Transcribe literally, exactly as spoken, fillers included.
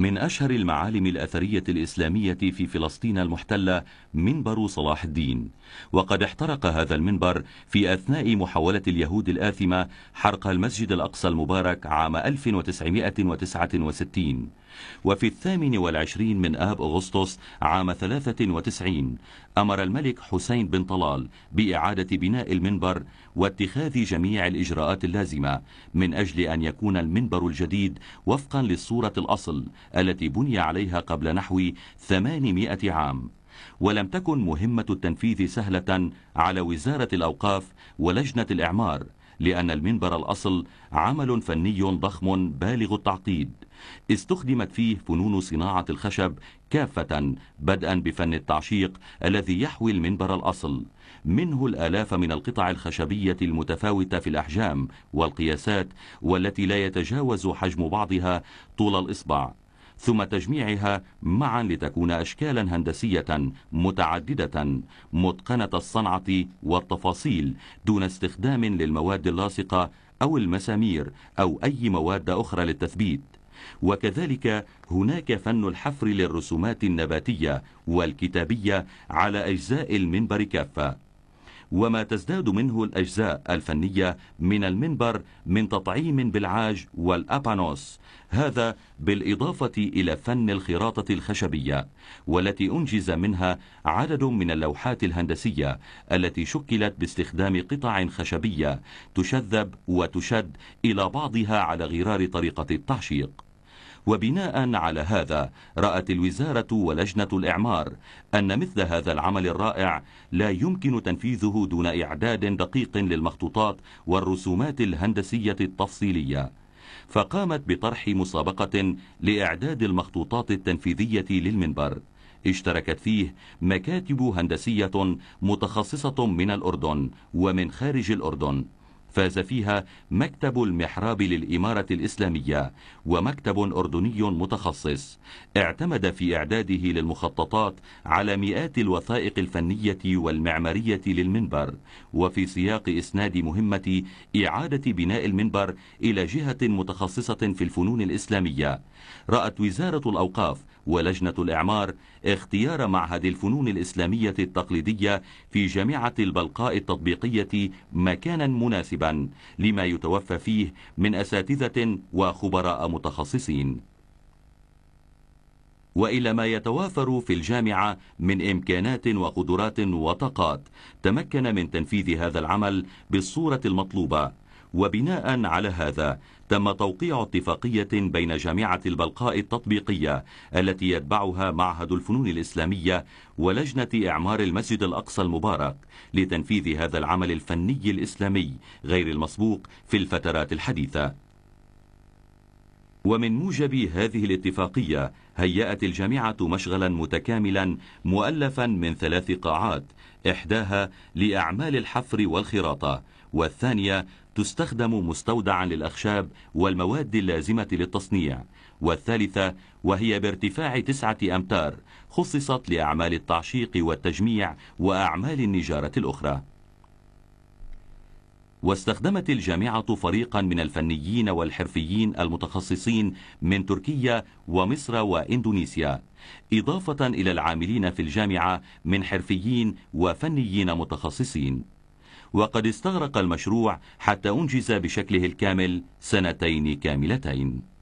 من أشهر المعالم الأثرية الإسلامية في فلسطين المحتلة منبر صلاح الدين، وقد احترق هذا المنبر في أثناء محاولة اليهود الآثمة حرق المسجد الأقصى المبارك عام ألف وتسعمائة وتسعة وستين. وفي الثامن والعشرين من آب أغسطس عام ثلاثة وتسعين أمر الملك حسين بن طلال بإعادة بناء المنبر واتخاذ جميع الإجراءات اللازمة من أجل أن يكون المنبر الجديد وفقا للصورة الأصل التي بني عليها قبل نحو ثمانمائة عام. ولم تكن مهمة التنفيذ سهلة على وزارة الأوقاف ولجنة الإعمار، لأن المنبر الأصل عمل فني ضخم بالغ التعقيد، استخدمت فيه فنون صناعة الخشب كافة، بدءا بفن التعشيق الذي يحوي المنبر الأصل، منه الآلاف من القطع الخشبية المتفاوتة في الأحجام والقياسات، والتي لا يتجاوز حجم بعضها طول الإصبع، ثم تجميعها معا لتكون أشكالا هندسية متعددة متقنة الصنعة والتفاصيل، دون استخدام للمواد اللاصقة أو المسامير أو أي مواد أخرى للتثبيت. وكذلك هناك فن الحفر للرسومات النباتية والكتابية على أجزاء المنبر كافة. وما تزداد منه الأجزاء الفنية من المنبر من تطعيم بالعاج والأبانوس، هذا بالإضافة إلى فن الخراطة الخشبية، والتي أنجز منها عدد من اللوحات الهندسية التي شكلت باستخدام قطع خشبية تشذب وتشد إلى بعضها على غرار طريقة التعشيق. وبناء على هذا رأت الوزارة ولجنة الإعمار أن مثل هذا العمل الرائع لا يمكن تنفيذه دون إعداد دقيق للمخطوطات والرسومات الهندسية التفصيلية، فقامت بطرح مسابقة لإعداد المخطوطات التنفيذية للمنبر، اشتركت فيه مكاتب هندسية متخصصة من الأردن ومن خارج الأردن. فاز فيها مكتب المحراب للإمارة الإسلامية ومكتب أردني متخصص اعتمد في إعداده للمخططات على مئات الوثائق الفنية والمعمارية للمنبر، وفي سياق إسناد مهمة إعادة بناء المنبر إلى جهة متخصصة في الفنون الإسلامية. رأت وزارة الأوقاف ولجنة الإعمار اختيار معهد الفنون الإسلامية التقليدية في جامعة البلقاء التطبيقية مكانا مناسبا لما يتوفى فيه من أساتذة وخبراء متخصصين. وإلى ما يتوافر في الجامعة من إمكانات وقدرات وطاقات تمكن من تنفيذ هذا العمل بالصورة المطلوبة. وبناء على هذا تم توقيع اتفاقية بين جامعة البلقاء التطبيقية التي يتبعها معهد الفنون الإسلامية ولجنة إعمار المسجد الأقصى المبارك لتنفيذ هذا العمل الفني الإسلامي غير المسبوق في الفترات الحديثة. ومن موجب هذه الاتفاقية هيأت الجامعة مشغلا متكاملا مؤلفا من ثلاث قاعات، إحداها لأعمال الحفر والخراطة، والثانية تستخدم مستودعا للأخشاب والمواد اللازمة للتصنيع، والثالثة وهي بارتفاع تسعة أمتار خصصت لأعمال التعشيق والتجميع وأعمال النجارة الأخرى. واستخدمت الجامعة فريقا من الفنيين والحرفيين المتخصصين من تركيا ومصر وإندونيسيا، إضافة إلى العاملين في الجامعة من حرفيين وفنيين متخصصين. وقد استغرق المشروع حتى أنجز بشكله الكامل سنتين كاملتين.